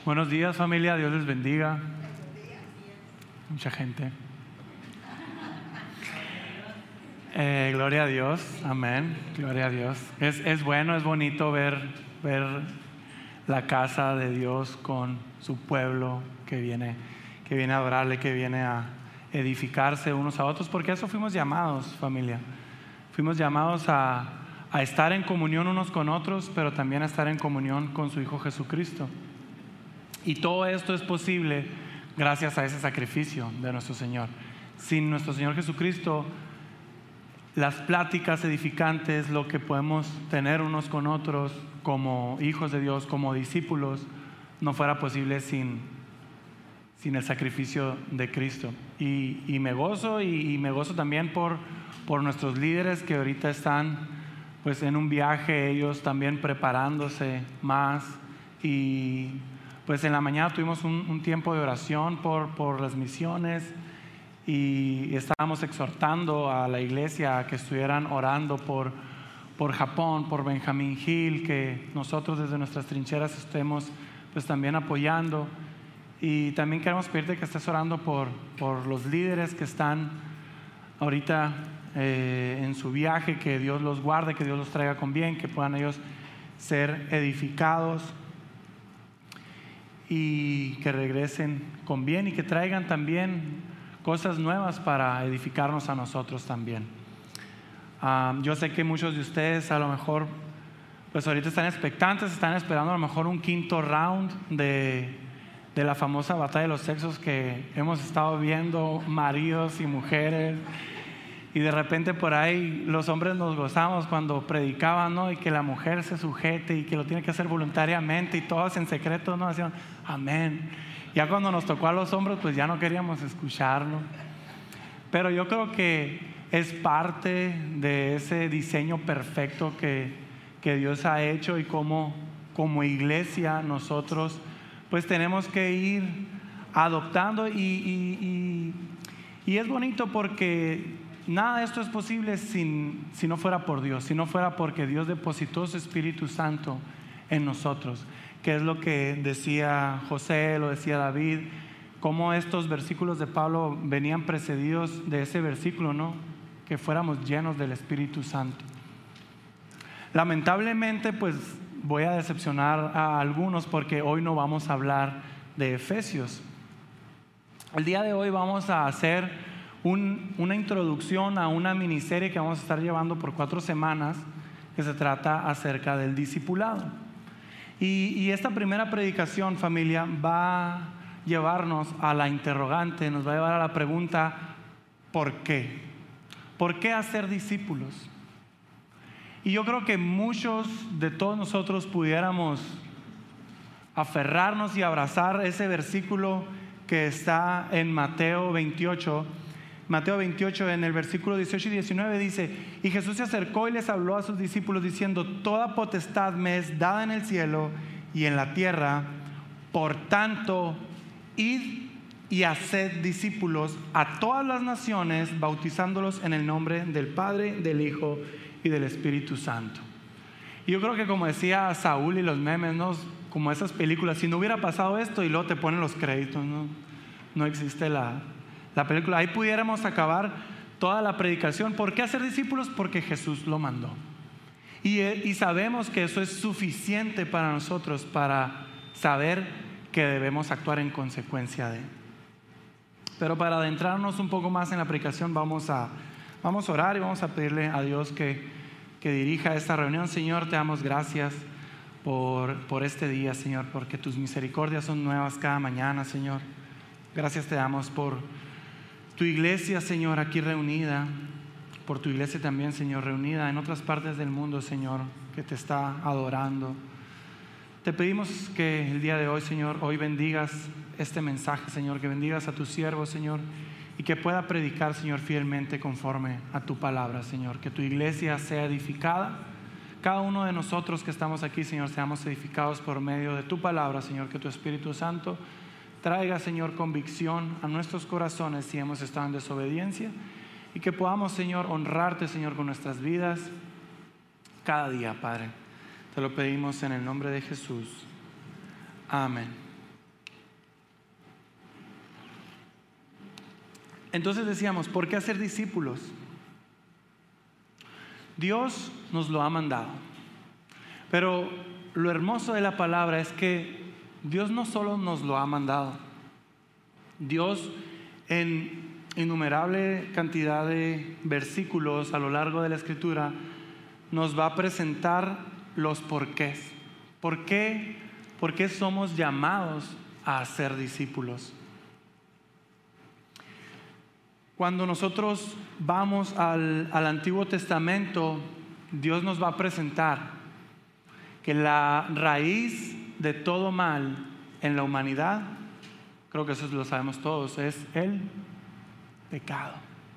Buenos días, familia, Dios les bendiga. Mucha gente. Gloria a Dios, amén, gloria a Dios. Es bueno, es bonito ver la casa de Dios con su pueblo que viene a adorarle, que viene a edificarse unos a otros, porque a eso fuimos llamados, familia. Fuimos llamados a estar en comunión unos con otros, pero también a estar en comunión con su Hijo Jesucristo. Y todo esto es posible gracias a ese sacrificio de nuestro Señor. Sin nuestro Señor Jesucristo, las pláticas edificantes, lo que podemos tener unos con otros como hijos de Dios, como discípulos, no fuera posible sin el sacrificio de Cristo. Y me gozo y me gozo también por nuestros líderes que ahorita están pues en un viaje, ellos también preparándose más. Y pues en la mañana tuvimos un tiempo de oración por las misiones y estábamos exhortando a la iglesia a que estuvieran orando por Japón, por Benjamín Hill, que nosotros desde nuestras trincheras estemos pues también apoyando. Y también queremos pedirte que estés orando por los líderes que están ahorita en su viaje, que Dios los guarde, que Dios los traiga con bien, que puedan ellos ser edificados y que regresen con bien y que traigan también cosas nuevas para edificarnos a nosotros también. Yo sé que muchos de ustedes a lo mejor pues ahorita están expectantes, están esperando a lo mejor un quinto round de la famosa batalla de los sexos que hemos estado viendo, maridos y mujeres, y de repente por ahí los hombres nos gozamos cuando predicaban, ¿no? Y que la mujer se sujete y que lo tiene que hacer voluntariamente y todos en secreto, ¿no? Decían, amén. Ya cuando nos tocó a los hombres pues ya no queríamos escucharlo, pero yo creo que es parte de ese diseño perfecto que Dios ha hecho, y como iglesia nosotros pues tenemos que ir adoptando y es bonito porque nada de esto es posible si no fuera por Dios, si no fuera porque Dios depositó su Espíritu Santo en nosotros, que es lo que decía José, lo decía David, cómo estos versículos de Pablo venían precedidos de ese versículo, ¿no? Que fuéramos llenos del Espíritu Santo. Lamentablemente pues voy a decepcionar a algunos porque hoy no vamos a hablar de Efesios. El día de hoy vamos a hacer una introducción a una miniserie que vamos a estar llevando por 4 semanas, que se trata acerca del discipulado. Y esta primera predicación, familia, va a llevarnos a la interrogante, nos va a llevar a la pregunta ¿por qué? ¿Por qué hacer discípulos? Y yo creo que muchos de todos nosotros pudiéramos aferrarnos y abrazar ese versículo que está en Mateo 28. Mateo 28, en el versículo 18 y 19 dice: y Jesús se acercó y les habló a sus discípulos diciendo: toda potestad me es dada en el cielo y en la tierra, por tanto id y haced discípulos a todas las naciones, bautizándolos en el nombre del Padre, del Hijo y del Espíritu Santo. Y yo creo que, como decía Saúl y los memes, ¿no? Como esas películas, si no hubiera pasado esto, y luego te ponen los créditos, no existe la película. Ahí pudiéramos acabar toda la predicación. ¿Por qué hacer discípulos? Porque Jesús lo mandó. Y sabemos que eso es suficiente para nosotros para saber que debemos actuar en consecuencia de él. Pero para adentrarnos un poco más en la predicación, vamos a orar y vamos a pedirle a Dios que dirija esta reunión. Señor, te damos gracias por este día, Señor, porque tus misericordias son nuevas cada mañana, Señor. Gracias te damos por tu iglesia, Señor, aquí reunida, por tu iglesia también, Señor, reunida en otras partes del mundo, Señor, que te está adorando. Te pedimos que el día de hoy, Señor, hoy bendigas este mensaje, Señor, que bendigas a tu siervo, Señor, y que pueda predicar, Señor, fielmente conforme a tu palabra, Señor. Que tu iglesia sea edificada. Cada uno de nosotros que estamos aquí, Señor, seamos edificados por medio de tu palabra, Señor. Que tu Espíritu Santo traiga, Señor, convicción a nuestros corazones si hemos estado en desobediencia, y que podamos, Señor, honrarte, Señor, con nuestras vidas cada día, Padre. Te lo pedimos en el nombre de Jesús. Amén. Entonces decíamos, ¿por qué hacer discípulos? Dios nos lo ha mandado. Pero lo hermoso de la palabra es que Dios no solo nos lo ha mandado. Dios en innumerable cantidad de versículos a lo largo de la Escritura nos va a presentar los porqués. ¿Por qué somos llamados a ser discípulos? Cuando nosotros vamos al Antiguo Testamento, Dios nos va a presentar que la raíz de todo mal en la humanidad, creo que eso lo sabemos todos, es el pecado.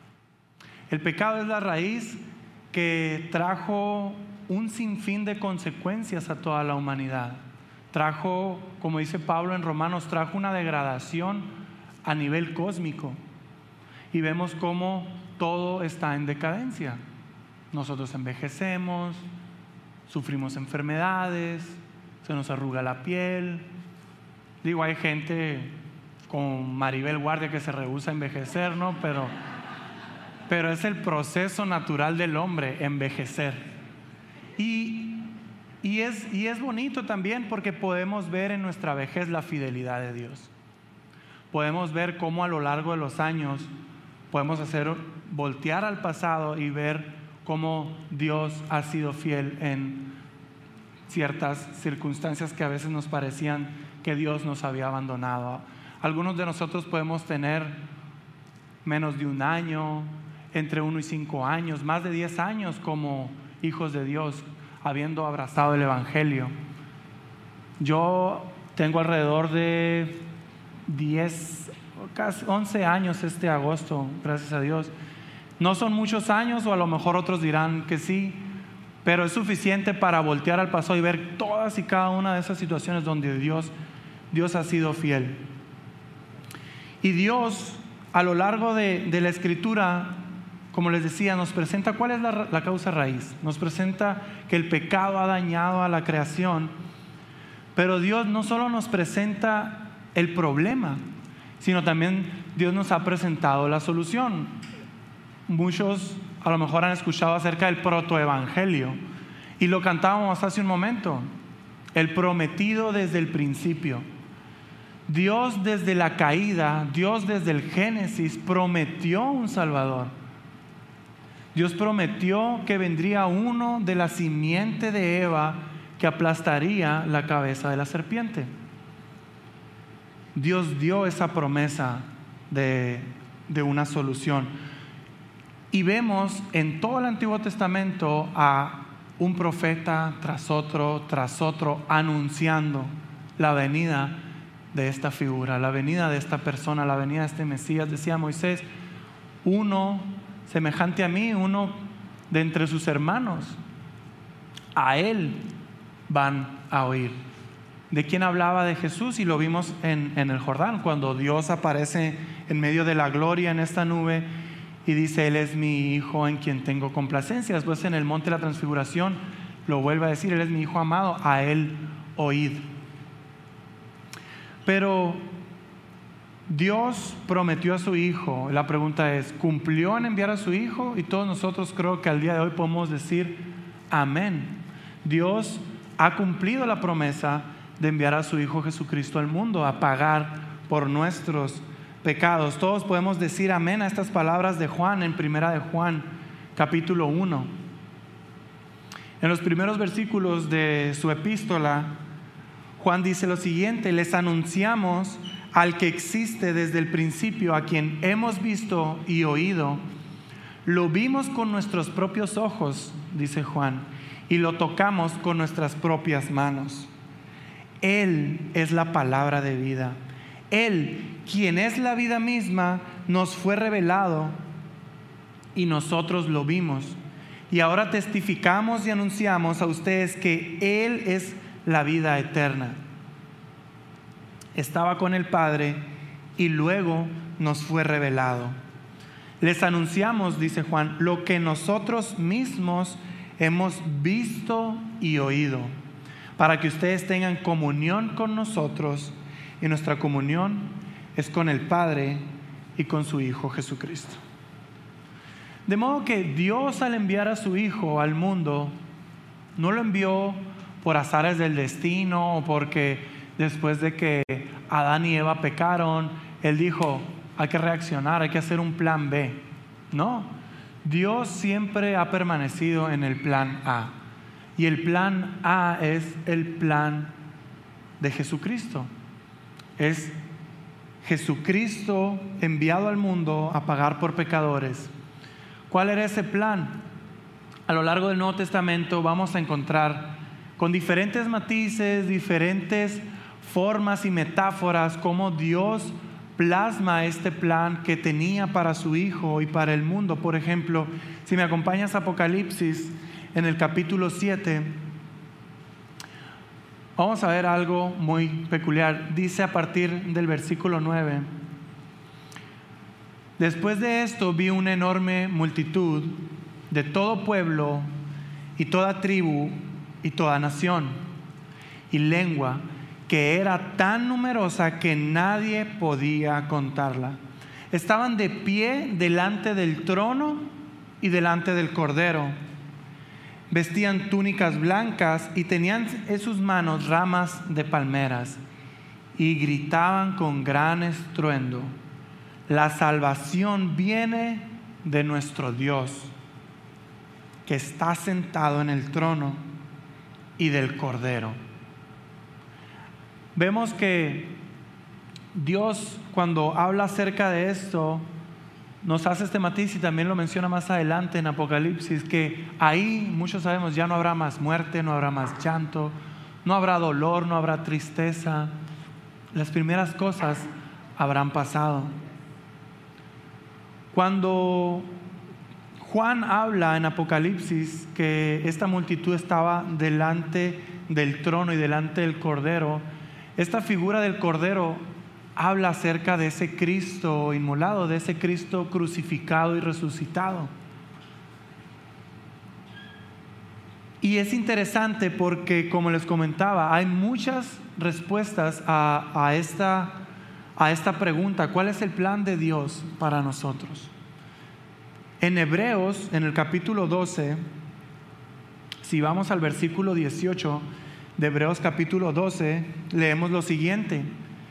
El pecado es la raíz que trajo un sinfín de consecuencias a toda la humanidad. Trajo, como dice Pablo en Romanos, trajo una degradación a nivel cósmico. Y vemos cómo todo está en decadencia. Nosotros envejecemos, sufrimos enfermedades, se nos arruga la piel. Digo, hay gente con Maribel Guardia que se rehúsa a envejecer, ¿no? Pero es el proceso natural del hombre, envejecer. Y es bonito también porque podemos ver en nuestra vejez la fidelidad de Dios. Podemos ver cómo a lo largo de los años podemos voltear al pasado y ver cómo Dios ha sido fiel en ciertas circunstancias que a veces nos parecían que Dios nos había abandonado. Algunos de nosotros podemos tener menos de un año, entre 1 y 5 años, más de 10 años como hijos de Dios, habiendo abrazado el Evangelio. Yo tengo alrededor de 10, casi 11 años este agosto, gracias a Dios. No son muchos años, o a lo mejor otros dirán que sí, pero es suficiente para voltear al pasado y ver todas y cada una de esas situaciones donde Dios ha sido fiel. Y Dios, a lo largo de la Escritura, como les decía, nos presenta cuál es la causa raíz. Nos presenta que el pecado ha dañado a la creación, pero Dios no solo nos presenta el problema, sino también Dios nos ha presentado la solución. Muchos a lo mejor han escuchado acerca del protoevangelio, y lo cantábamos hace un momento, el prometido desde el principio. Dios desde la caída, Dios desde el Génesis prometió un Salvador. Dios prometió que vendría uno de la simiente de Eva que aplastaría la cabeza de la serpiente. Dios dio esa promesa de una solución. Y vemos en todo el Antiguo Testamento a un profeta tras otro anunciando la venida de esta figura, la venida de esta persona, la venida de este Mesías. Decía Moisés, uno semejante a mí, uno de entre sus hermanos, a él van a oír. ¿De quién hablaba? De Jesús, y lo vimos en el Jordán, cuando Dios aparece en medio de la gloria en esta nube y dice, Él es mi Hijo en quien tengo complacencia. Después en el monte de la transfiguración lo vuelve a decir, Él es mi Hijo amado, a Él oíd. Pero Dios prometió a su Hijo. La pregunta es, ¿cumplió en enviar a su Hijo? Y todos nosotros creo que al día de hoy podemos decir amén. Dios ha cumplido la promesa de enviar a su Hijo Jesucristo al mundo a pagar por nuestros pecados. Todos podemos decir amén a estas palabras de Juan en Primera de Juan, capítulo 1. En los primeros versículos de su epístola, Juan dice lo siguiente: les anunciamos al que existe desde el principio, a quien hemos visto y oído. Lo vimos con nuestros propios ojos, dice Juan, y lo tocamos con nuestras propias manos. Él es la palabra de vida. Él, quien es la vida misma, nos fue revelado y nosotros lo vimos. Y ahora testificamos y anunciamos a ustedes que Él es la vida eterna. Estaba con el Padre y luego nos fue revelado. Les anunciamos, dice Juan, lo que nosotros mismos hemos visto y oído, para que ustedes tengan comunión con nosotros, y nuestra comunión es con el Padre y con su Hijo Jesucristo. De modo que Dios, al enviar a su Hijo al mundo, no lo envió por azares del destino o porque después de que Adán y Eva pecaron, Él dijo, hay que reaccionar, hay que hacer un plan B. No, Dios siempre ha permanecido en el plan A. Y el plan A es el plan de Jesucristo. Es Jesucristo enviado al mundo a pagar por pecadores. ¿Cuál era ese plan? A lo largo del Nuevo Testamento vamos a encontrar con diferentes matices, diferentes formas y metáforas cómo Dios plasma este plan que tenía para su Hijo y para el mundo. Por ejemplo, si me acompañas a Apocalipsis en el capítulo 7, vamos a ver algo muy peculiar. Dice a partir del versículo 9: después de esto vi una enorme multitud de todo pueblo y toda tribu y toda nación y lengua, que era tan numerosa que nadie podía contarla. Estaban de pie delante del trono y delante del Cordero. Vestían túnicas blancas y tenían en sus manos ramas de palmeras, y gritaban con gran estruendo: la salvación viene de nuestro Dios, que está sentado en el trono, y del Cordero. Vemos que Dios, cuando habla acerca de esto, nos hace este matiz y también lo menciona más adelante en Apocalipsis, que ahí, muchos sabemos, ya no habrá más muerte, no habrá más llanto, no habrá dolor, no habrá tristeza. Las primeras cosas habrán pasado. Cuando Juan habla en Apocalipsis que esta multitud estaba delante del trono y delante del Cordero, esta figura del Cordero habla acerca de ese Cristo inmolado, de ese Cristo crucificado y resucitado. Y es interesante porque, como les comentaba, hay muchas respuestas a esta pregunta: ¿cuál es el plan de Dios para nosotros? En Hebreos, en el capítulo 12, si vamos al versículo 18 de Hebreos capítulo 12, leemos lo siguiente.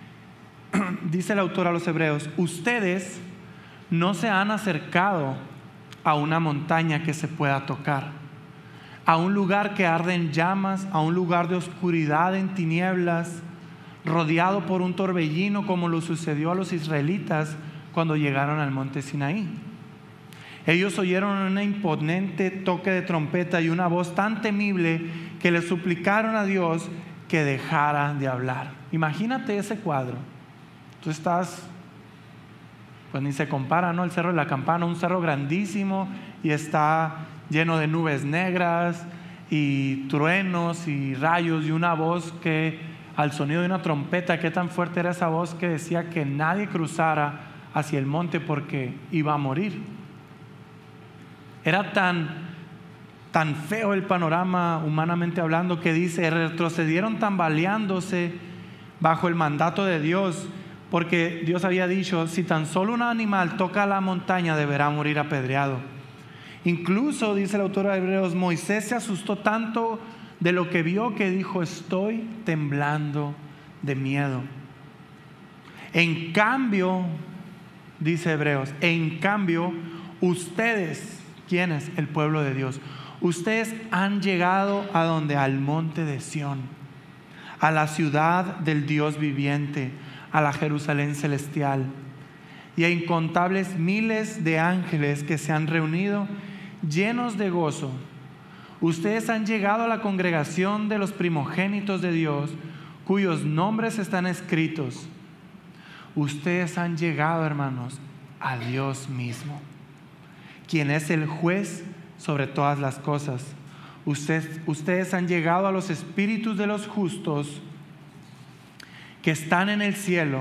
Dice el autor a los Hebreos: ustedes no se han acercado a una montaña que se pueda tocar, a un lugar que arde en llamas, a un lugar de oscuridad en tinieblas, rodeado por un torbellino, como lo sucedió a los israelitas cuando llegaron al monte Sinaí. Ellos oyeron un imponente toque de trompeta y una voz tan temible que le suplicaron a Dios que dejara de hablar. Imagínate ese cuadro. Tú estás, pues ni se compara, ¿no? El Cerro de la Campana, un cerro grandísimo, y está lleno de nubes negras y truenos y rayos, y una voz que, al sonido de una trompeta, qué tan fuerte era esa voz, que decía que nadie cruzara hacia el monte porque iba a morir. Era tan feo el panorama, humanamente hablando, que dice: retrocedieron tambaleándose bajo el mandato de Dios, porque Dios había dicho: si tan solo un animal toca la montaña, deberá morir apedreado. Incluso, dice el autor de Hebreos, Moisés se asustó tanto de lo que vio que dijo: estoy temblando de miedo. En cambio, dice Hebreos, en cambio, ustedes, ¿quiénes? El pueblo de Dios. Ustedes han llegado a donde, al monte de Sión, a la ciudad del Dios viviente, a la Jerusalén celestial, y a incontables miles de ángeles que se han reunido llenos de gozo. Ustedes han llegado a la congregación de los primogénitos de Dios, cuyos nombres están escritos. Ustedes han llegado, hermanos, a Dios mismo, quien es el juez sobre todas las cosas. Ustedes han llegado a los espíritus de los justos que están en el cielo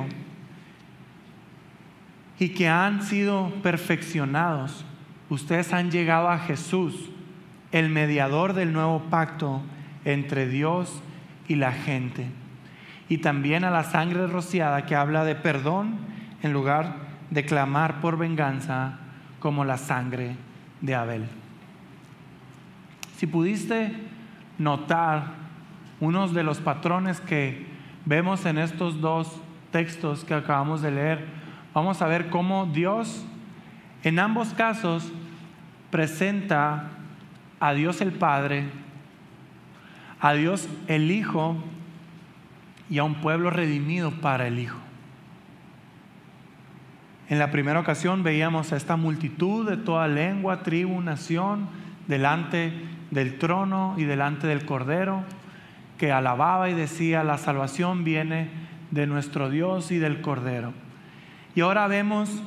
y que han sido perfeccionados. Ustedes han llegado a Jesús, el mediador del nuevo pacto entre Dios y la gente, y también a la sangre rociada, que habla de perdón en lugar de clamar por venganza como la sangre de Abel. Si pudiste notar unos de los patrones que vemos en estos dos textos que acabamos de leer, vamos a ver cómo Dios en ambos casos presenta a Dios el Padre, a Dios el Hijo y a un pueblo redimido para el Hijo. En la primera ocasión veíamos a esta multitud de toda lengua, tribu, nación delante del trono y delante del Cordero, que alababa y decía: la salvación viene de nuestro Dios y del Cordero. Y ahora vemos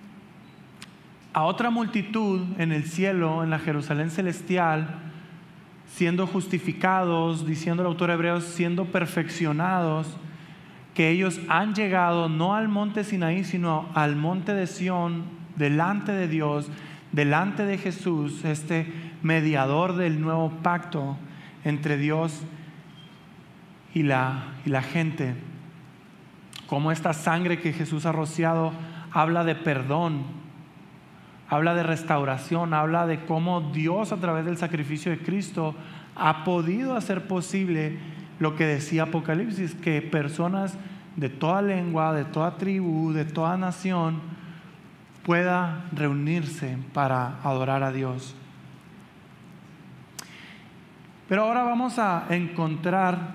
a otra multitud en el cielo, en la Jerusalén celestial, siendo justificados, diciendo el autor de Hebreos, siendo perfeccionados, que ellos han llegado no al monte Sinaí, sino al monte de Sión, delante de Dios, delante de Jesús, este mediador del nuevo pacto entre Dios y la gente. Como esta sangre que Jesús ha rociado habla de perdón, habla de restauración, habla de cómo Dios a través del sacrificio de Cristo ha podido hacer posible lo que decía Apocalipsis, que personas de toda lengua, de toda tribu, de toda nación pueda reunirse para adorar a Dios. Pero ahora vamos a encontrar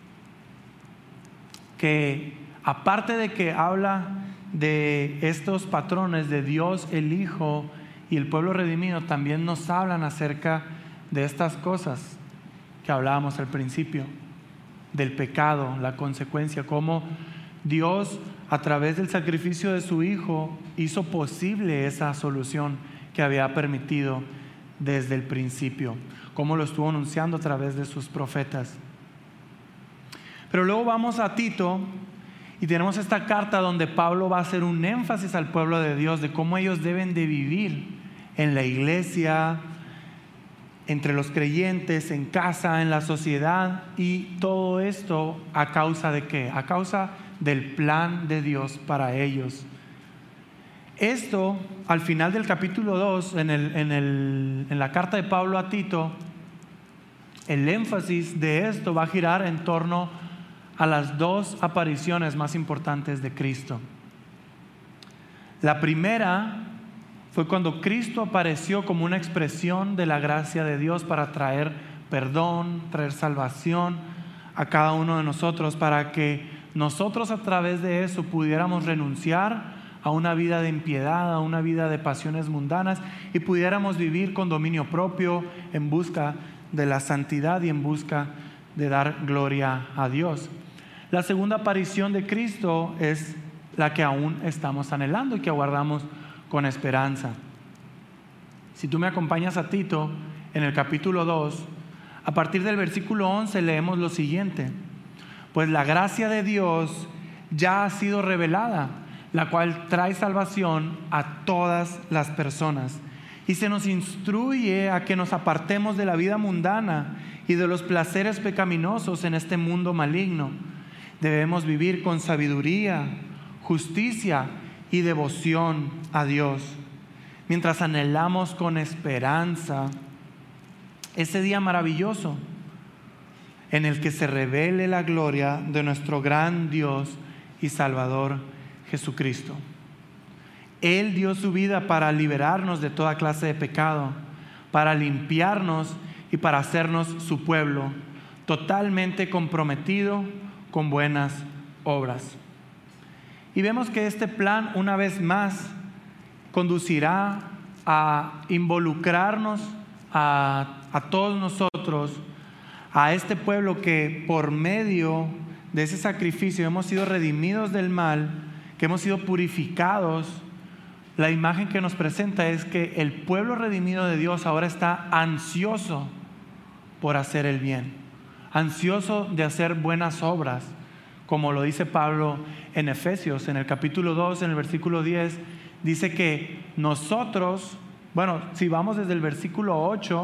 que aparte de que habla de estos patrones de Dios, el Hijo y el pueblo redimido, también nos hablan acerca de estas cosas que hablábamos al principio, del pecado, la consecuencia, cómo Dios a través del sacrificio de su Hijo hizo posible esa solución que había permitido desde el principio, cómo lo estuvo anunciando a través de sus profetas. Pero luego vamos a Tito y tenemos esta carta donde Pablo va a hacer un énfasis al pueblo de Dios de cómo ellos deben de vivir en la iglesia, entre los creyentes, en casa, en la sociedad, y todo esto a causa de ¿qué? A causa del plan de Dios para ellos. Esto, al final del capítulo 2, en la carta de Pablo a Tito, el énfasis de esto va a girar en torno a las dos apariciones más importantes de Cristo. La primera fue cuando Cristo apareció como una expresión de la gracia de Dios para traer perdón, traer salvación a cada uno de nosotros, para que nosotros a través de eso pudiéramos renunciar a una vida de impiedad, a una vida de pasiones mundanas, y pudiéramos vivir con dominio propio en busca de la santidad y en busca de dar gloria a Dios. La segunda aparición de Cristo es la que aún estamos anhelando y que aguardamos con esperanza. Si tú me acompañas a Tito, en el capítulo 2, a partir del versículo 11 leemos lo siguiente: pues la gracia de Dios ya ha sido revelada, la cual trae salvación a todas las personas, y se nos instruye a que nos apartemos de la vida mundana y de los placeres pecaminosos en este mundo maligno. Debemos vivir con sabiduría, justicia y devoción a Dios, mientras anhelamos con esperanza ese día maravilloso en el que se revele la gloria de nuestro gran Dios y Salvador Jesucristo. Él dio su vida para liberarnos de toda clase de pecado, para limpiarnos y para hacernos su pueblo, totalmente comprometido con buenas obras. Y vemos que este plan, una vez más, conducirá a involucrarnos a todos nosotros, a este pueblo que por medio de ese sacrificio hemos sido redimidos del mal, que hemos sido purificados. La imagen que nos presenta es que el pueblo redimido de Dios ahora está ansioso por hacer el bien, ansioso de hacer buenas obras, como lo dice Pablo en Efesios, en el capítulo 2, en el versículo 10, dice que nosotros, bueno, si vamos desde el versículo 8,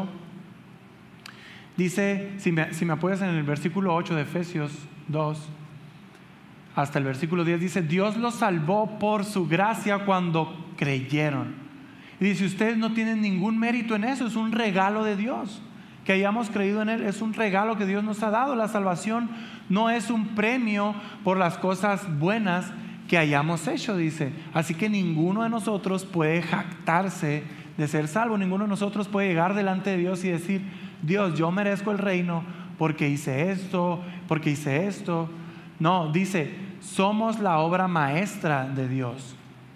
dice, si me apoyas en el versículo 8 de Efesios 2, hasta el versículo 10 dice: Dios los salvó por su gracia cuando creyeron. Y dice: ustedes no tienen ningún mérito en eso, es un regalo de Dios. Que hayamos creído en Él es un regalo que Dios nos ha dado. La salvación no es un premio por las cosas buenas que hayamos hecho, dice. Así que ninguno de nosotros puede jactarse de ser salvo. Ninguno de nosotros puede llegar delante de Dios y decir: Dios, yo merezco el reino porque hice esto, porque hice esto. No, dice: somos la obra maestra de Dios.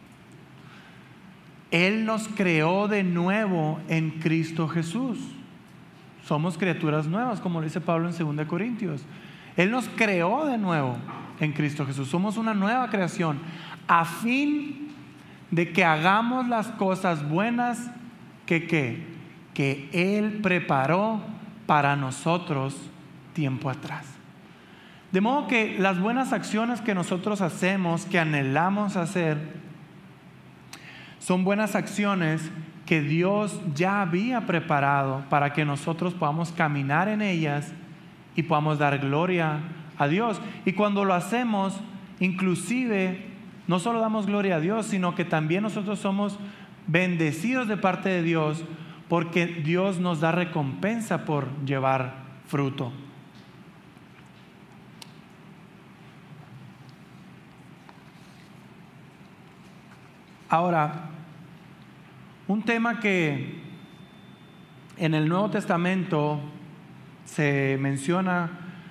Él nos creó de nuevo en Cristo Jesús. Somos criaturas nuevas, como lo dice Pablo en 2 Corintios. Él nos creó de nuevo en Cristo Jesús. Somos una nueva creación, a fin de que hagamos las cosas buenas que Él preparó para nosotros tiempo atrás. De modo que las buenas acciones que nosotros hacemos, que anhelamos hacer, son buenas acciones que Dios ya había preparado para que nosotros podamos caminar en ellas y podamos dar gloria a Dios. Y cuando lo hacemos, inclusive, no solo damos gloria a Dios, sino que también nosotros somos bendecidos de parte de Dios, porque Dios nos da recompensa por llevar fruto. Ahora, un tema que en el Nuevo Testamento se menciona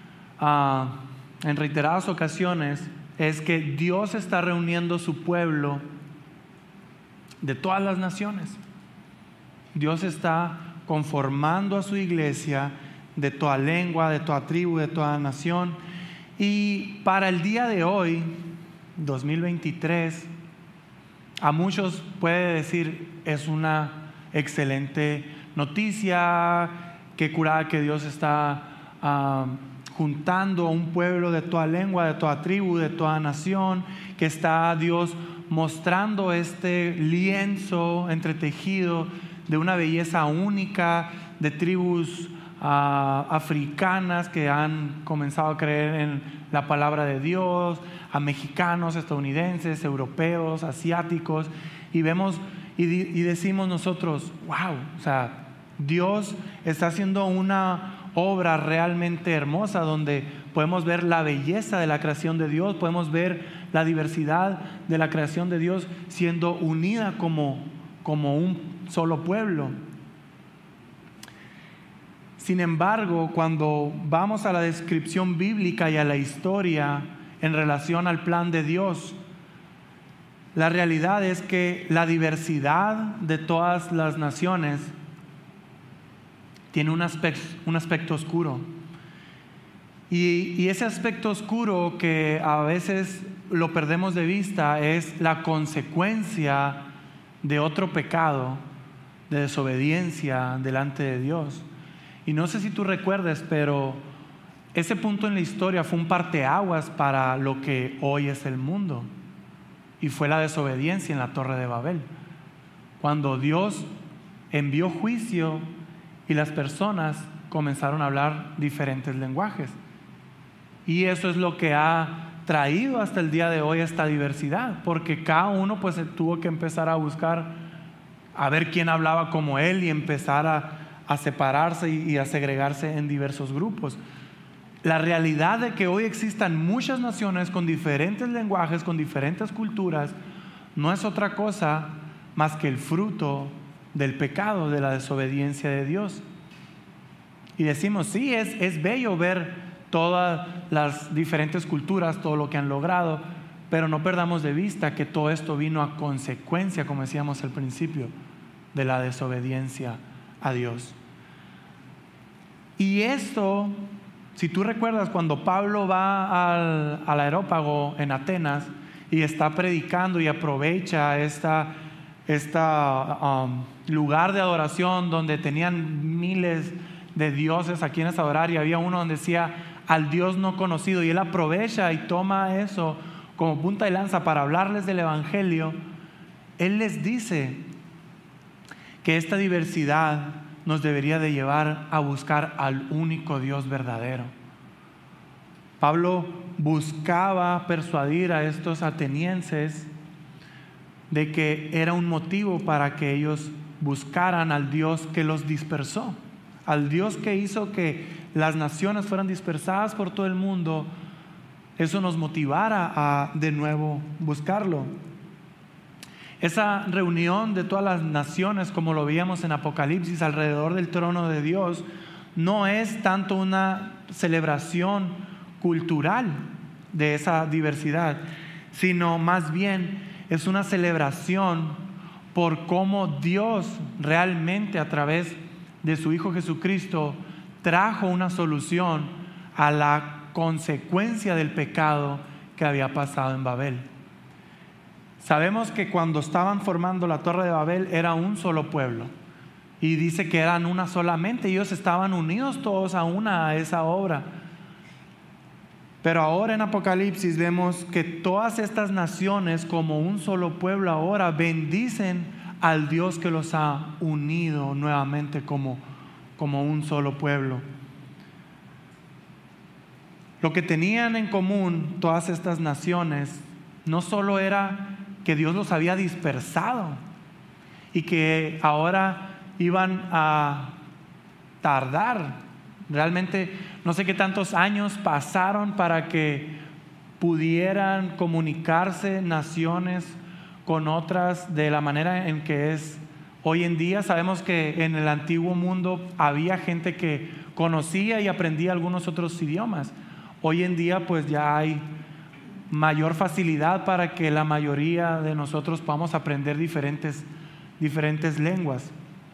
en reiteradas ocasiones es que Dios está reuniendo su pueblo de todas las naciones. Dios está conformando a su iglesia de toda lengua, de toda tribu, de toda nación. Y para el día de hoy, 2023, a muchos puede decir: es una excelente noticia, qué curada que Dios está juntando a un pueblo de toda lengua, de toda tribu, de toda nación, que está Dios mostrando este lienzo entretejido de una belleza única, de tribus africanas que han comenzado a creer en la palabra de Dios, a mexicanos, estadounidenses, europeos, asiáticos, y vemos y decimos nosotros: wow, o sea, Dios está haciendo una obra realmente hermosa, donde podemos ver la belleza de la creación de Dios, podemos ver la diversidad de la creación de Dios siendo unida como un solo pueblo. Sin embargo, cuando vamos a la descripción bíblica y a la historia en relación al plan de Dios, la realidad es que la diversidad de todas las naciones tiene un aspecto oscuro. Y ese aspecto oscuro, que a veces lo perdemos de vista, es la consecuencia de otro pecado, de desobediencia delante de Dios. Y no sé si tú recuerdes, pero ese punto en la historia fue un parteaguas para lo que hoy es el mundo, y fue la desobediencia en la Torre de Babel, cuando Dios envió juicio y las personas comenzaron a hablar diferentes lenguajes. Y eso es lo que ha traído hasta el día de hoy esta diversidad, porque cada uno pues tuvo que empezar a buscar a ver quién hablaba como él, y empezar a separarse y a segregarse en diversos grupos. La realidad de que hoy existan muchas naciones con diferentes lenguajes, con diferentes culturas, no es otra cosa más que el fruto del pecado, de la desobediencia de Dios. Y decimos: sí, es bello ver todas las diferentes culturas, todo lo que han logrado, pero no perdamos de vista que todo esto vino a consecuencia, como decíamos al principio, de la desobediencia a Dios. Y esto, si tú recuerdas, cuando Pablo va al Areópago en Atenas y está predicando y aprovecha esta lugar de adoración donde tenían miles de dioses a quienes adorar, y había uno donde decía: al Dios no conocido, y él aprovecha y toma eso como punta de lanza para hablarles del evangelio. Él les dice que esta diversidad nos debería de llevar a buscar al único Dios verdadero. Pablo buscaba persuadir a estos atenienses de que era un motivo para que ellos buscaran al Dios que los dispersó, al Dios que hizo que las naciones fueran dispersadas por todo el mundo. Eso nos motivara a de nuevo buscarlo. Esa reunión de todas las naciones, como lo veíamos en Apocalipsis, alrededor del trono de Dios, no es tanto una celebración cultural de esa diversidad, sino más bien es una celebración por cómo Dios realmente, a través de su Hijo Jesucristo, trajo una solución a la consecuencia del pecado que había pasado en Babel. Sabemos que cuando estaban formando la Torre de Babel era un solo pueblo, y dice que eran una solamente. Ellos estaban unidos todos a esa obra. Pero ahora en Apocalipsis vemos que todas estas naciones, como un solo pueblo, ahora bendicen al Dios que los ha unido nuevamente como un solo pueblo. Lo que tenían en común todas estas naciones no solo era que Dios los había dispersado y que ahora iban a tardar. Realmente no sé qué tantos años pasaron para que pudieran comunicarse naciones con otras de la manera en que es hoy en día. Sabemos que en el antiguo mundo había gente que conocía y aprendía algunos otros idiomas. Hoy en día pues ya hay mayor facilidad para que la mayoría de nosotros podamos aprender diferentes lenguas.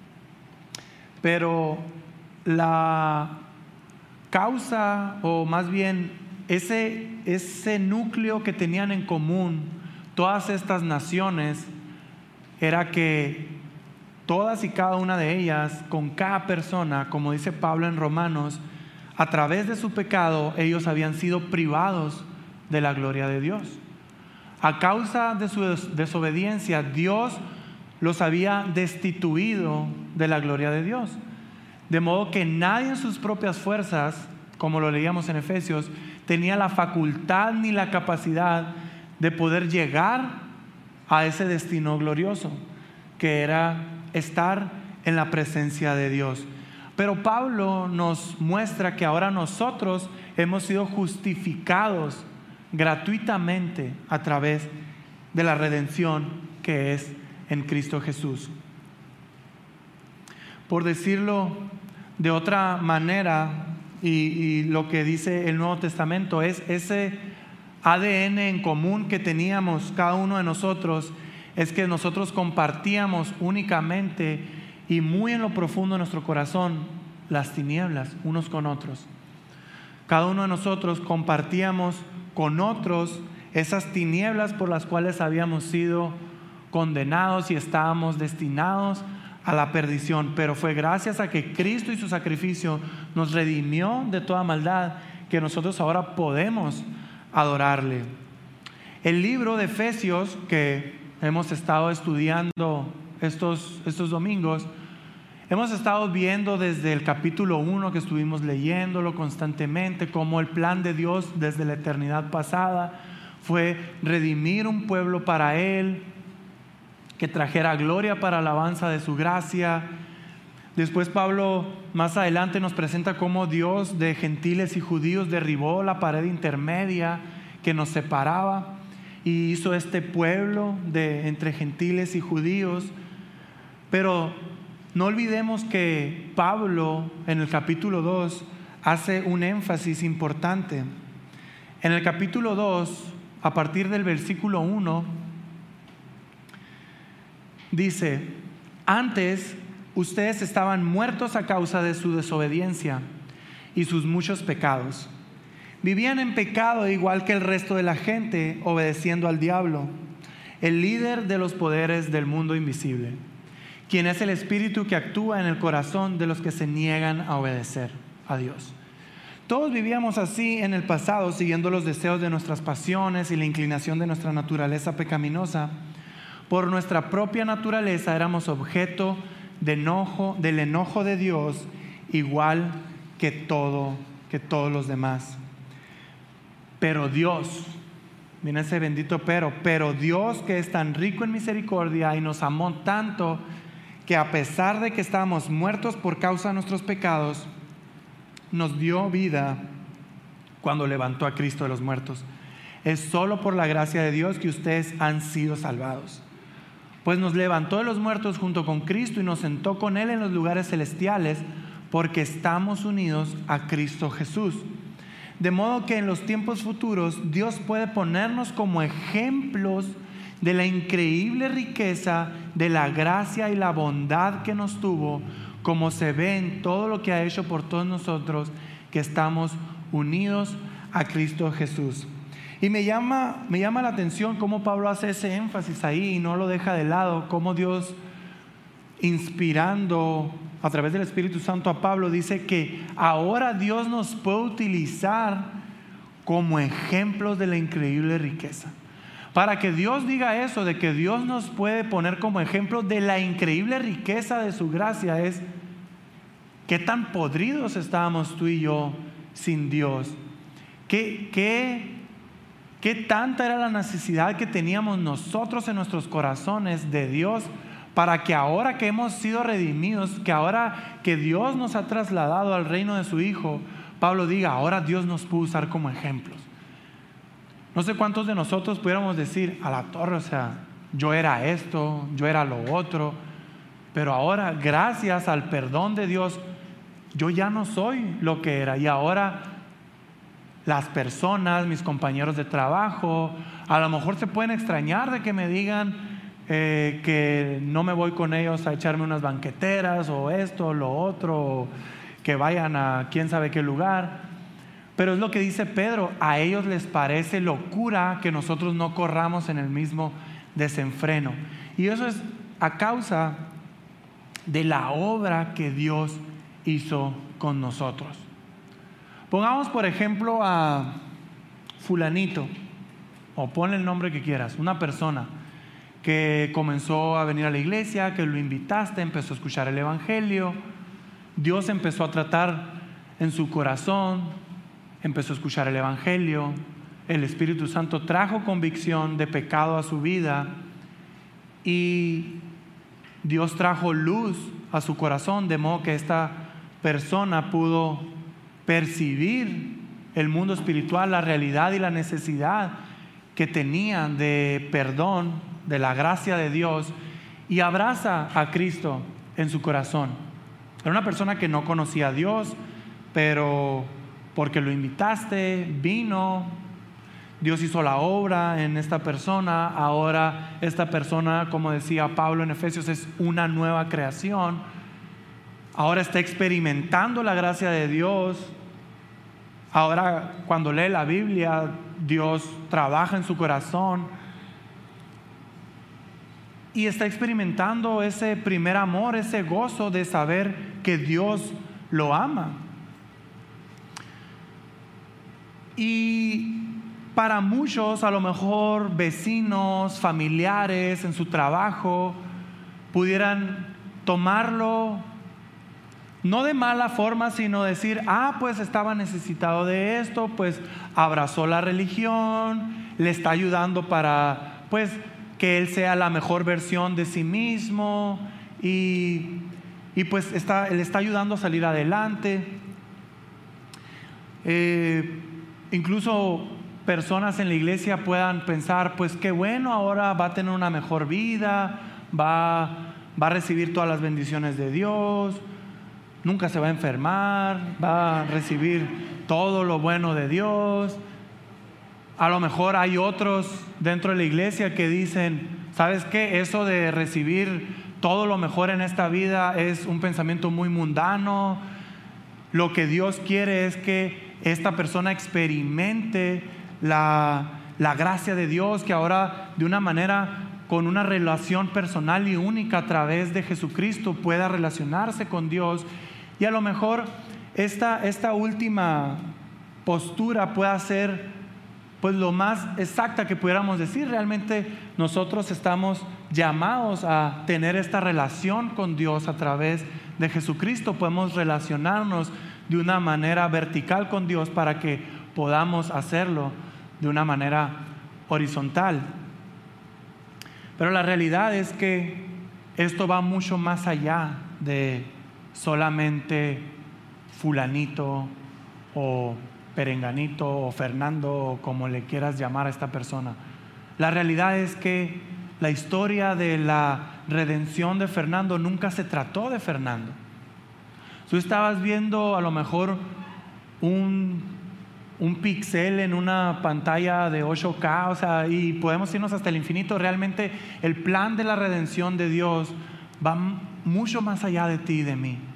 Pero la causa, o más bien ese núcleo que tenían en común todas estas naciones, era que todas y cada una de ellas, con cada persona, como dice Pablo en Romanos, a través de su pecado ellos habían sido privados de la gloria de Dios. A causa de su desobediencia, Dios los había destituido de la gloria de Dios. De modo que nadie en sus propias fuerzas, como lo leíamos en Efesios, tenía la facultad ni la capacidad de poder llegar a ese destino glorioso, que era estar en la presencia de Dios. Pero Pablo nos muestra que ahora nosotros hemos sido justificados gratuitamente a través de la redención que es en Cristo Jesús. Por decirlo de otra manera, y lo que dice el Nuevo Testamento es ese ADN en común que teníamos cada uno de nosotros, es que nosotros compartíamos únicamente y muy en lo profundo de nuestro corazón las tinieblas unos con otros. Cada uno de nosotros compartíamos con otros esas tinieblas por las cuales habíamos sido condenados y estábamos destinados a la perdición, pero fue gracias a que Cristo y su sacrificio nos redimió de toda maldad que nosotros ahora podemos adorarle. El libro de Efesios, que hemos estado estudiando estos domingos, hemos estado viendo desde el capítulo 1 que estuvimos leyéndolo constantemente, cómo el plan de Dios desde la eternidad pasada fue redimir un pueblo para Él, que trajera gloria para alabanza de su gracia. Después Pablo más adelante nos presenta cómo Dios de gentiles y judíos derribó la pared intermedia que nos separaba y hizo este pueblo entre gentiles y judíos. Pero no olvidemos que Pablo en el capítulo 2 hace un énfasis importante. En el capítulo 2, a partir del versículo 1, dice: antes ustedes estaban muertos a causa de su desobediencia y sus muchos pecados. Vivían en pecado igual que el resto de la gente, obedeciendo al diablo, el líder de los poderes del mundo invisible, quien es el espíritu que actúa en el corazón de los que se niegan a obedecer a Dios. Todos vivíamos así en el pasado, siguiendo los deseos de nuestras pasiones y la inclinación de nuestra naturaleza pecaminosa. Por nuestra propia naturaleza éramos objeto del enojo de Dios, igual que todos los demás. pero Dios, viene ese bendito pero Dios, que es tan rico en misericordia y nos amó tanto, que a pesar de que estábamos muertos por causa de nuestros pecados, nos dio vida cuando levantó a Cristo de los muertos. Es solo por la gracia de Dios que ustedes han sido salvados. Pues nos levantó de los muertos junto con Cristo y nos sentó con Él en los lugares celestiales, porque estamos unidos a Cristo Jesús. De modo que en los tiempos futuros Dios puede ponernos como ejemplos de la increíble riqueza de la gracia y la bondad que nos tuvo, como se ve en todo lo que ha hecho por todos nosotros que estamos unidos a Cristo Jesús. Y me llama la atención cómo Pablo hace ese énfasis ahí y no lo deja de lado, cómo Dios, inspirando a través del Espíritu Santo a Pablo, dice que ahora Dios nos puede utilizar como ejemplos de la increíble riqueza. Para que Dios diga eso, de que Dios nos puede poner como ejemplo de la increíble riqueza de su gracia, es qué tan podridos estábamos tú y yo sin Dios. ¿Qué tanta era la necesidad que teníamos nosotros en nuestros corazones de Dios, para que ahora que hemos sido redimidos, que ahora que Dios nos ha trasladado al reino de su Hijo, Pablo diga, ahora Dios nos puede usar como ejemplos? No sé cuántos de nosotros pudiéramos decir, a la torre, o sea, yo era esto, yo era lo otro, pero ahora, gracias al perdón de Dios, yo ya no soy lo que era. Y ahora las personas, mis compañeros de trabajo, a lo mejor se pueden extrañar de que me digan que no me voy con ellos a echarme unas banqueteras o esto o lo otro, o que vayan a quién sabe qué lugar. Pero es lo que dice Pedro, a ellos les parece locura que nosotros no corramos en el mismo desenfreno. Y eso es a causa de la obra que Dios hizo con nosotros. Pongamos por ejemplo a fulanito, o ponle el nombre que quieras, una persona que comenzó a venir a la iglesia, que lo invitaste, empezó a escuchar el evangelio, Dios empezó a tratar en su corazón, empezó a escuchar el evangelio, el Espíritu Santo trajo convicción de pecado a su vida y Dios trajo luz a su corazón, de modo que esta persona pudo percibir el mundo espiritual, la realidad y la necesidad que tenía de perdón, de la gracia de Dios, y abraza a Cristo en su corazón. Era una persona que no conocía a Dios, pero porque lo invitaste, vino, Dios hizo la obra en esta persona. Ahora esta persona, como decía Pablo en Efesios, es una nueva creación. Ahora está experimentando la gracia de Dios. Ahora cuando lee la Biblia, Dios trabaja en su corazón y está experimentando ese primer amor, ese gozo de saber que Dios lo ama. Y para muchos, a lo mejor vecinos, familiares en su trabajo, pudieran tomarlo no de mala forma, sino decir, pues estaba necesitado de esto, pues abrazó la religión, le está ayudando para pues que él sea la mejor versión de sí mismo y pues le está ayudando a salir adelante. Incluso personas en la iglesia puedan pensar, pues qué bueno, ahora va a tener una mejor vida, va a recibir todas las bendiciones de Dios, nunca se va a enfermar, va a recibir todo lo bueno de Dios. A lo mejor hay otros dentro de la iglesia que dicen, ¿sabes qué? Eso de recibir todo lo mejor en esta vida es un pensamiento muy mundano. Lo que Dios quiere es que esta persona experimente la gracia de Dios, que ahora de una manera, con una relación personal y única a través de Jesucristo, pueda relacionarse con Dios. Y a lo mejor esta última postura pueda ser pues lo más exacta que pudiéramos decir. Realmente nosotros estamos llamados a tener esta relación con Dios a través de Jesucristo. Podemos relacionarnos de una manera vertical con Dios para que podamos hacerlo de una manera horizontal. Pero la realidad es que esto va mucho más allá de solamente fulanito o perenganito o Fernando o como le quieras llamar a esta persona. La realidad es que la historia de la redención de Fernando nunca se trató de Fernando. Tú estabas viendo a lo mejor un píxel en una pantalla de 8K, o sea, y podemos irnos hasta el infinito. Realmente el plan de la redención de Dios va mucho más allá de ti y de mí.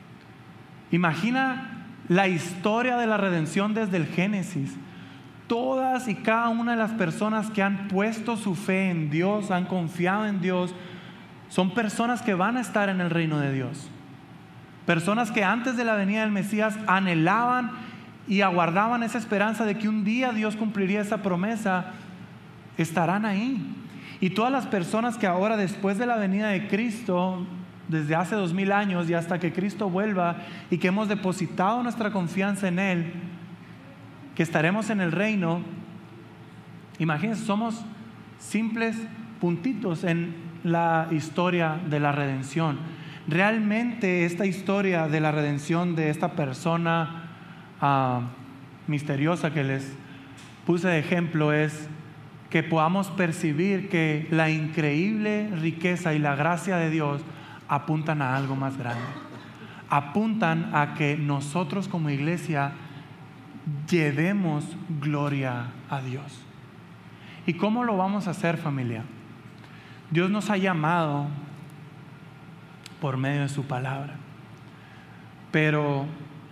Imagina la historia de la redención desde el Génesis. Todas y cada una de las personas que han puesto su fe en Dios, han confiado en Dios, son personas que van a estar en el reino de Dios. Personas que antes de la venida del Mesías anhelaban y aguardaban esa esperanza de que un día Dios cumpliría esa promesa, estarán ahí. Y todas las personas que ahora, después de la venida de Cristo, desde hace 2000 años y hasta que Cristo vuelva, y que hemos depositado nuestra confianza en Él, que estaremos en el reino, imagínense, somos simples puntitos en la historia de la redención. Realmente esta historia de la redención de esta persona misteriosa que les puse de ejemplo es que podamos percibir que la increíble riqueza y la gracia de Dios apuntan a algo más grande. Apuntan a que nosotros como iglesia llevemos gloria a Dios. ¿Y cómo lo vamos a hacer, familia? Dios nos ha llamado por medio de su palabra, pero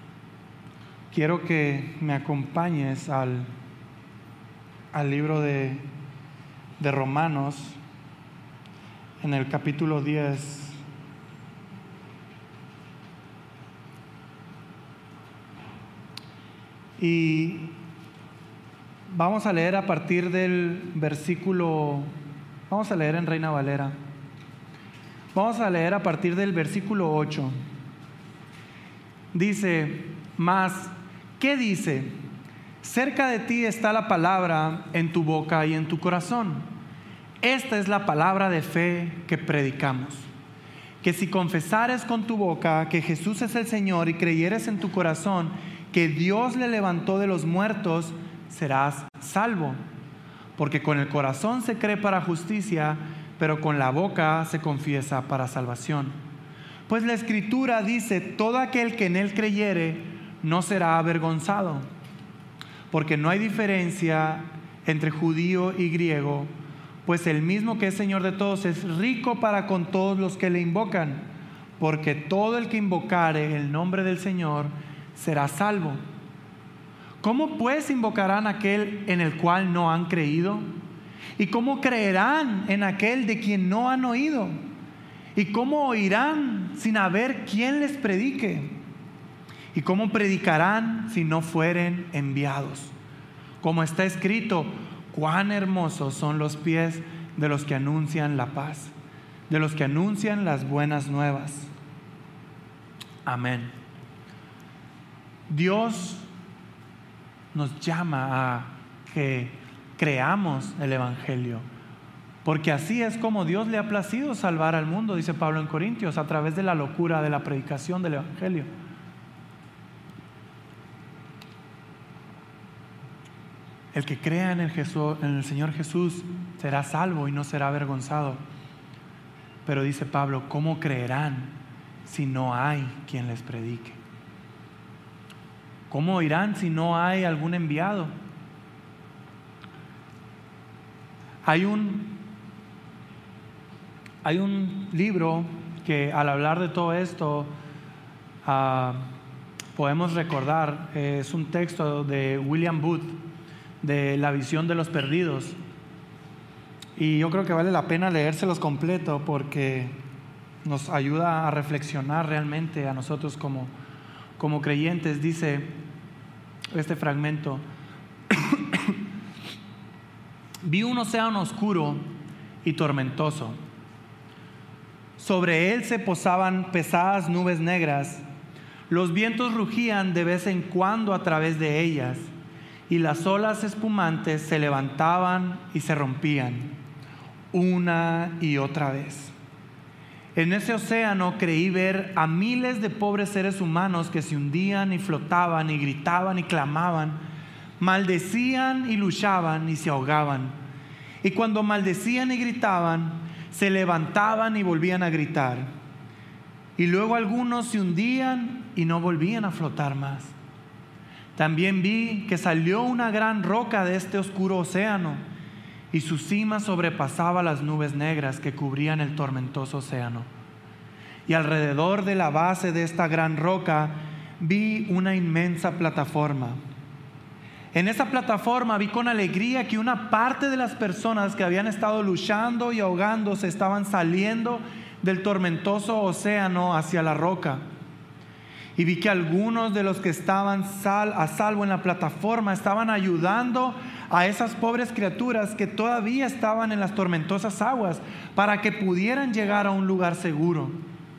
quiero que me acompañes al libro de Romanos, en el capítulo 10. Y vamos a leer a partir del versículo, vamos a leer en Reina Valera. Vamos a leer a partir del versículo 8. Dice: mas, ¿qué dice? Cerca de ti está la palabra, en tu boca y en tu corazón. Esta es la palabra de fe que predicamos. Que si confesares con tu boca que Jesús es el Señor y creyeres en tu corazón que Dios le levantó de los muertos, serás salvo. Porque con el corazón se cree para justicia, pero con la boca se confiesa para salvación. Pues la Escritura dice: todo aquel que en Él creyere no será avergonzado. Porque no hay diferencia entre judío y griego, pues el mismo que es Señor de todos es rico para con todos los que le invocan. Porque todo el que invocare el nombre del Señor será salvo. ¿Cómo pues invocarán aquel en el cual no han creído? ¿Y cómo creerán en aquel de quien no han oído? ¿Y cómo oirán sin haber quien les predique? ¿Y cómo predicarán si no fueren enviados? Como está escrito: cuán hermosos son los pies de los que anuncian la paz, de los que anuncian las buenas nuevas. Amén. Dios nos llama a que creamos el Evangelio, porque así es como Dios le ha placido salvar al mundo, dice Pablo en Corintios, a través de la locura de la predicación del Evangelio. El que crea en el Señor Jesús será salvo y no será avergonzado. Pero dice Pablo: ¿cómo creerán si no hay quien les predique? ¿Cómo oirán si no hay algún enviado? Hay un libro que, al hablar de todo esto, podemos recordar. Es un texto de William Booth, de La visión de los perdidos, y yo creo que vale la pena leérselos completo, porque nos ayuda a reflexionar realmente a nosotros como creyentes. Dice este fragmento: vi un océano oscuro y tormentoso. Sobre él se posaban pesadas nubes negras. Los vientos rugían de vez en cuando a través de ellas, y las olas espumantes se levantaban y se rompían una y otra vez. En ese océano creí ver a miles de pobres seres humanos que se hundían y flotaban y gritaban y clamaban, maldecían y luchaban y se ahogaban. Y cuando maldecían y gritaban, se levantaban y volvían a gritar. Y luego algunos se hundían y no volvían a flotar más. También vi que salió una gran roca de este oscuro océano, y su cima sobrepasaba las nubes negras que cubrían el tormentoso océano. Y alrededor de la base de esta gran roca vi una inmensa plataforma. En esa plataforma vi con alegría que una parte de las personas que habían estado luchando y ahogándose estaban saliendo del tormentoso océano hacia la roca. Y vi que algunos de los que estaban a salvo en la plataforma estaban ayudando a esas pobres criaturas que todavía estaban en las tormentosas aguas para que pudieran llegar a un lugar seguro.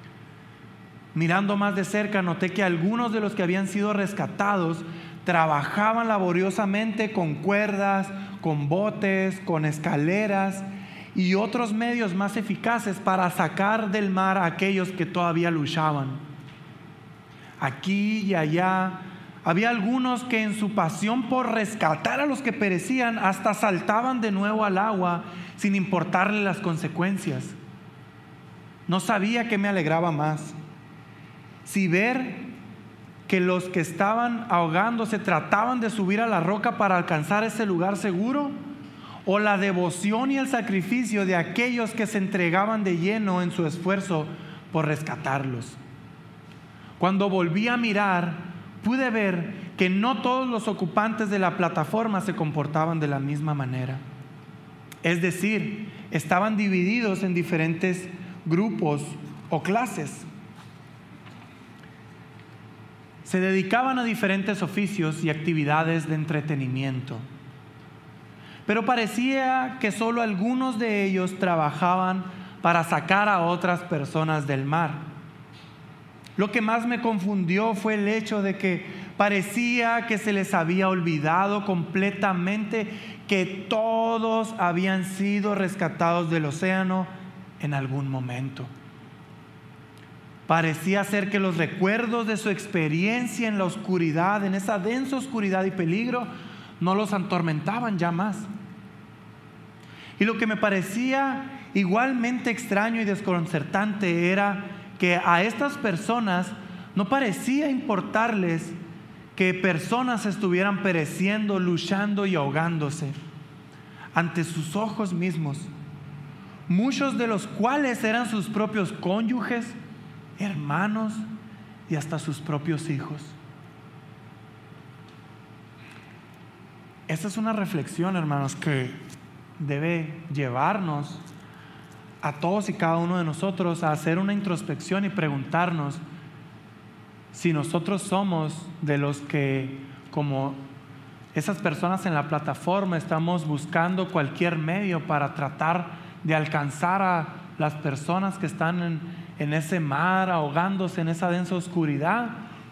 Mirando más de cerca, noté que algunos de los que habían sido rescatados trabajaban laboriosamente con cuerdas, con botes, con escaleras y otros medios más eficaces para sacar del mar a aquellos que todavía luchaban. Aquí y allá había algunos que en su pasión por rescatar a los que perecían hasta saltaban de nuevo al agua sin importarle las consecuencias. No sabía qué me alegraba más: si ver que los que estaban ahogándose trataban de subir a la roca para alcanzar ese lugar seguro, o la devoción y el sacrificio de aquellos que se entregaban de lleno en su esfuerzo por rescatarlos. Cuando volví a mirar, pude ver que no todos los ocupantes de la plataforma se comportaban de la misma manera. Es decir, estaban divididos en diferentes grupos o clases. Se dedicaban a diferentes oficios y actividades de entretenimiento. Pero parecía que solo algunos de ellos trabajaban para sacar a otras personas del mar. Lo que más me confundió fue el hecho de que parecía que se les había olvidado completamente que todos habían sido rescatados del océano en algún momento. Parecía ser que los recuerdos de su experiencia en la oscuridad, en esa densa oscuridad y peligro, no los atormentaban ya más. Y lo que me parecía igualmente extraño y desconcertante era que a estas personas no parecía importarles que personas estuvieran pereciendo, luchando y ahogándose ante sus ojos mismos, muchos de los cuales eran sus propios cónyuges, hermanos y hasta sus propios hijos. Esta es una reflexión, hermanos, que debe llevarnos a todos y cada uno de nosotros a hacer una introspección y preguntarnos si nosotros somos de los que, como esas personas en la plataforma, estamos buscando cualquier medio para tratar de alcanzar a las personas que están en ese mar, ahogándose en esa densa oscuridad,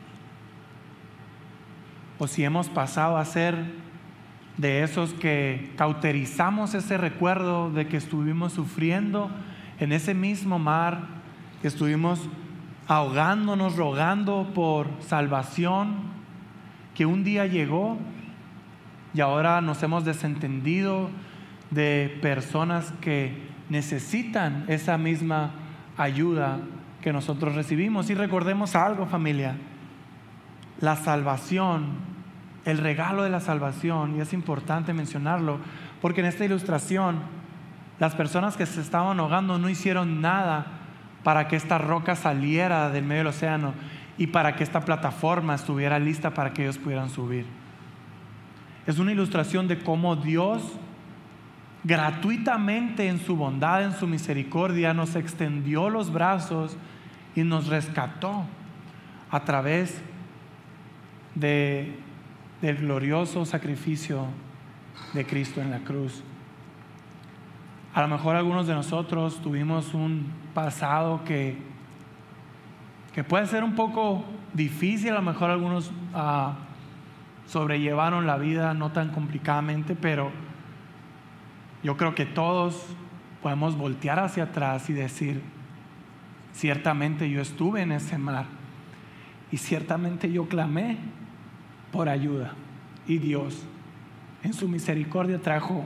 o si hemos pasado a ser de esos que cauterizamos ese recuerdo de que estuvimos sufriendo en ese mismo mar, que estuvimos ahogándonos, rogando por salvación, que un día llegó y ahora nos hemos desentendido de personas que necesitan esa misma ayuda que nosotros recibimos. Y recordemos algo, familia: la salvación, el regalo de la salvación, y es importante mencionarlo, porque en esta ilustración las personas que se estaban ahogando no hicieron nada para que esta roca saliera del medio del océano y para que esta plataforma estuviera lista para que ellos pudieran subir. Es una ilustración de cómo Dios gratuitamente, en su bondad, en su misericordia, nos extendió los brazos y nos rescató a través del glorioso sacrificio de Cristo en la cruz. A lo mejor algunos de nosotros tuvimos un pasado que puede ser un poco difícil. A lo mejor algunos sobrellevaron la vida no tan complicadamente, pero yo creo que todos podemos voltear hacia atrás y decir, ciertamente yo estuve en ese mar y ciertamente yo clamé por ayuda, y Dios en su misericordia trajo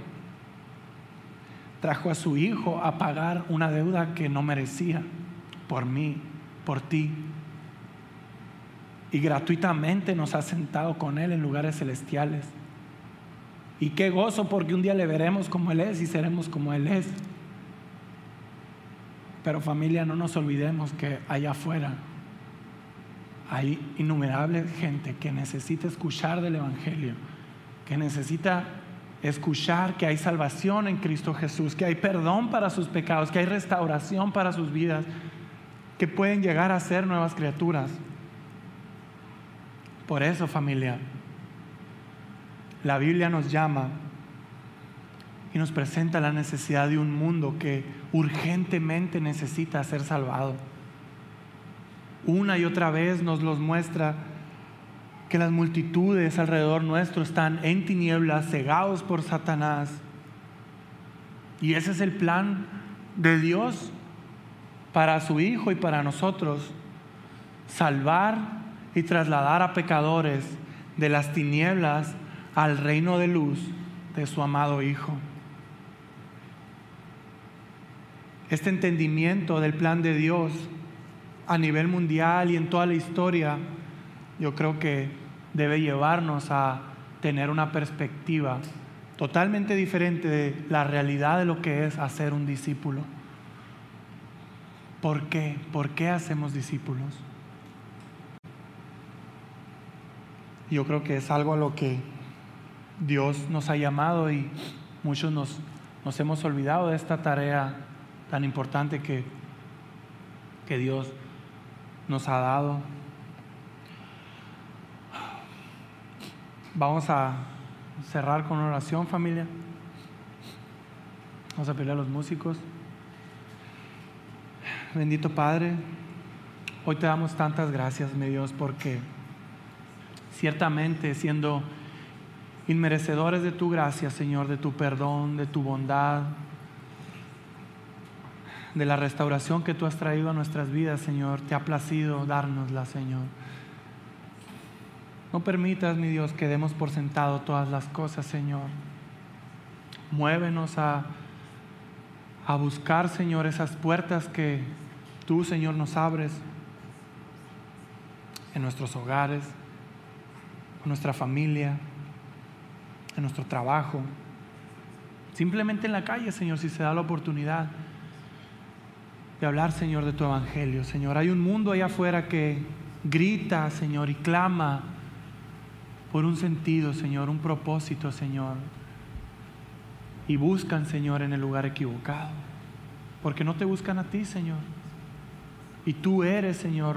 a su Hijo a pagar una deuda que no merecía, por mí, por ti, y gratuitamente nos ha sentado con Él en lugares celestiales. Y qué gozo, porque un día le veremos como Él es y seremos como Él es. Pero familia, no nos olvidemos que allá afuera hay innumerable gente que necesita escuchar del Evangelio, que necesita escuchar que hay salvación en Cristo Jesús, que hay perdón para sus pecados, que hay restauración para sus vidas, que pueden llegar a ser nuevas criaturas. Por eso, familia, la Biblia nos llama y nos presenta la necesidad de un mundo que urgentemente necesita ser salvado. Una y otra vez nos los muestra que las multitudes alrededor nuestro están en tinieblas, cegados por Satanás. Y ese es el plan de Dios para su Hijo y para nosotros: salvar y trasladar a pecadores de las tinieblas al reino de luz de su amado Hijo. Este entendimiento del plan de Dios a nivel mundial y en toda la historia, yo creo que debe llevarnos a tener una perspectiva totalmente diferente de la realidad de lo que es hacer un discípulo. ¿Por qué? ¿Por qué hacemos discípulos? Yo creo que es algo a lo que Dios nos ha llamado, y muchos nos hemos olvidado de esta tarea tan importante que Dios nos ha dado. Vamos a cerrar con oración, familia. Vamos a pedirle a los músicos. Bendito Padre, hoy te damos tantas gracias, mi Dios, porque ciertamente, siendo inmerecedores de tu gracia, Señor, de tu perdón, de tu bondad, de la restauración que tú has traído a nuestras vidas, Señor, te ha placido dárnosla, Señor. No permitas, mi Dios, que demos por sentado todas las cosas, Señor. Muévenos a buscar, Señor, esas puertas que tú, Señor, nos abres en nuestros hogares, en nuestra familia, en nuestro trabajo, simplemente en la calle, Señor, si se da la oportunidad de hablar, Señor, de tu evangelio. Señor, hay un mundo allá afuera que grita, Señor, y clama por un sentido, Señor, un propósito, Señor, y buscan, Señor, en el lugar equivocado, porque no te buscan a ti, Señor. Y tú eres, Señor,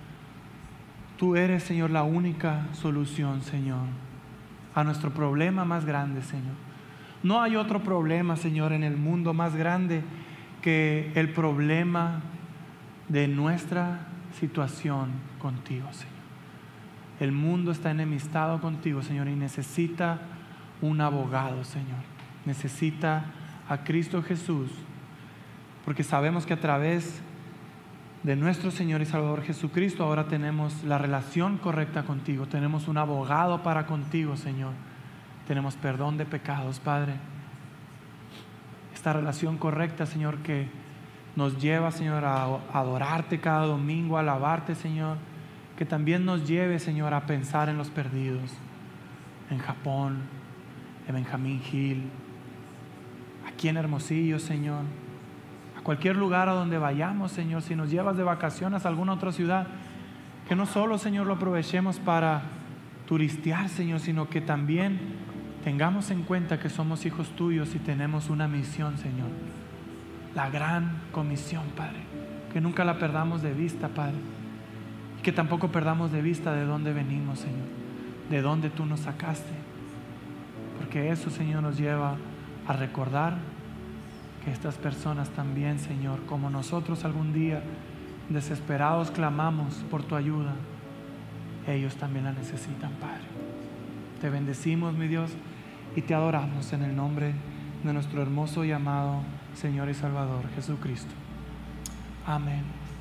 la única solución, Señor, a nuestro problema más grande, Señor. No hay otro problema, Señor, en el mundo más grande que el problema de nuestra situación contigo, Señor. El mundo está enemistado contigo, Señor, y necesita un abogado, Señor. Necesita a Cristo Jesús, porque sabemos que a través de nuestro Señor y Salvador Jesucristo ahora tenemos la relación correcta contigo. Tenemos un abogado para contigo, Señor. Tenemos perdón de pecados, Padre. Esta relación correcta, Señor, que nos lleva, Señor, a adorarte cada domingo, a alabarte, Señor. Que también nos lleve, Señor, a pensar en los perdidos, en Japón, en Benjamín Hill, aquí en Hermosillo, Señor. A cualquier lugar a donde vayamos, Señor, si nos llevas de vacaciones a alguna otra ciudad, que no solo, Señor, lo aprovechemos para turistear, Señor, sino que también tengamos en cuenta que somos hijos tuyos y tenemos una misión, Señor. La gran comisión, Padre. Que nunca la perdamos de vista, Padre. Y que tampoco perdamos de vista de dónde venimos, Señor. De dónde tú nos sacaste. Porque eso, Señor, nos lleva a recordar que estas personas también, Señor, como nosotros algún día desesperados clamamos por tu ayuda, ellos también la necesitan, Padre. Te Te bendecimos, mi Dios, y te adoramos en el nombre de nuestro hermoso y amado Señor y Salvador, Jesucristo. Amén.